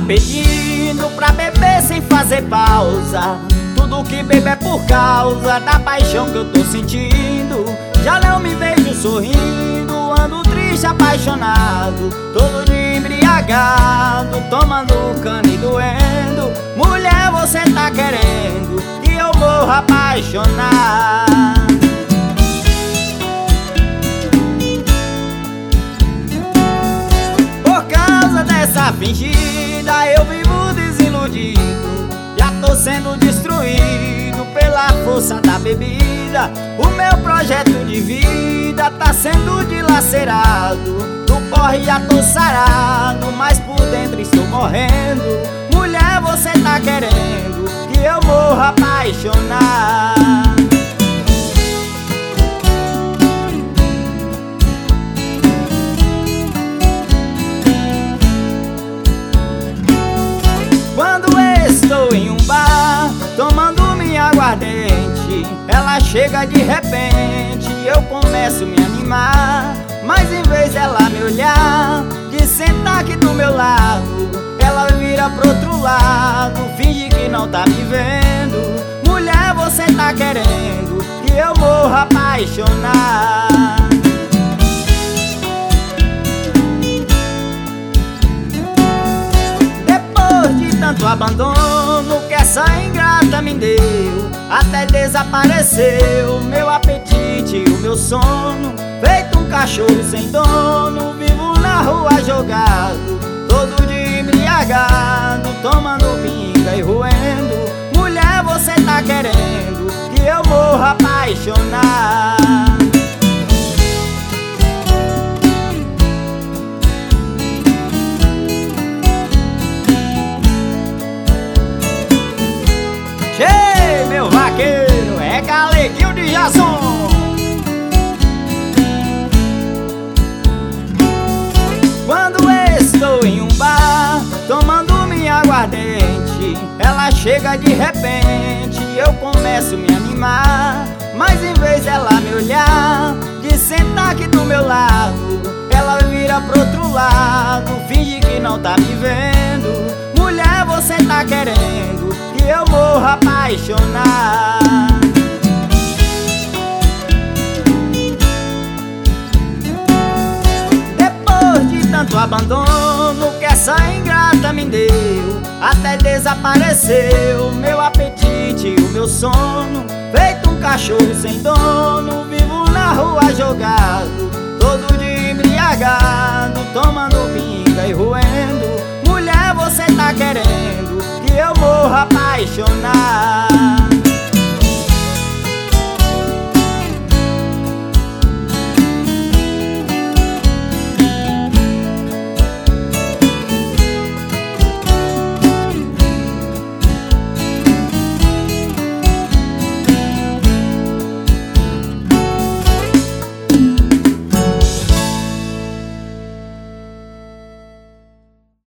pedindo pra beber sem fazer pausa. Tudo que bebo é por causa da paixão que eu tô sentindo. Já não me vejo sorrindo, ando triste, apaixonado, todo dia embriagado, tomando cana e doendo. Mulher, você tá querendo que eu morra apaixonado. Por causa dessa fingida eu vivo desiludido. Já tô sendo destruído pela força da bebida. O meu projeto de vida tá sendo dilacerado. Do porre já tô sarado, mas por dentro estou morrendo. Mulher, você tá querendo que eu morra apaixonado. Quando estou em um bar, tomando minha aguardente, ela chega de repente e eu começo a me animar. Mas em vez dela me olhar, de sentar aqui do meu lado, ela vira pro outro lado, finge que não tá me vendo. Mulher, você tá querendo que eu morra apaixonado. Tanto abandono que essa ingrata me deu, até desapareceu meu apetite e o meu sono. Feito um cachorro sem dono, vivo na rua jogado, todo dia embriagado, tomando pinga e roendo. Mulher, você tá querendo que eu morra apaixonado. Ei, meu vaqueiro, é Galeguinho de Jason. Quando estou em um bar, tomando minha aguardente, ela chega de repente e eu começo a me animar. Mas em vez dela me olhar, de sentar aqui do meu lado, ela vira pro outro lado, finge que não tá me vendo. Mulher, você tá querendo que eu morra apaixonado. Depois de tanto abandono que essa ingrata me deu, até desapareceu meu apetite e o meu sono. Feito um cachorro sem dono, vivo na rua jogado, todo dia embriagado, tomando pinga e roendo. Mulher, você tá querendo que eu morra apaixonado.